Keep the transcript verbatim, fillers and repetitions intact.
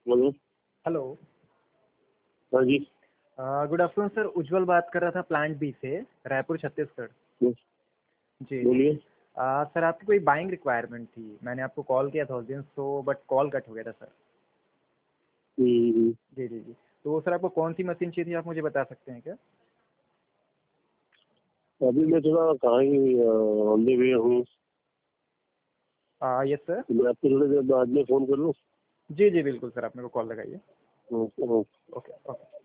Hello. Hello. हाँ जी। Good afternoon sir, Ujjwal बात कर रहा था प्लांट बी से, रायपुर छत्तीसगढ़। yes, जी बोलिए। आ, सर आपकी कोई बाइंग रिक्वायरमेंट थी, मैंने आपको कॉल किया था उस दिन, सो बट कॉल कट हो गया था सर। हम्म, जी जी जी। तो सर आपको कौन सी मशीन चाहिए थी, आप मुझे बता सकते हैं क्या? अभी मैं थोड़ा कहाँ ही ऑन द वे हूँ। Yes sir. तो मैं आपको थोड़ी देर बाद में फोन कर लूँ। जी जी बिल्कुल सर, आप मेरे को कॉल लगाइए। ओके। Okay okay.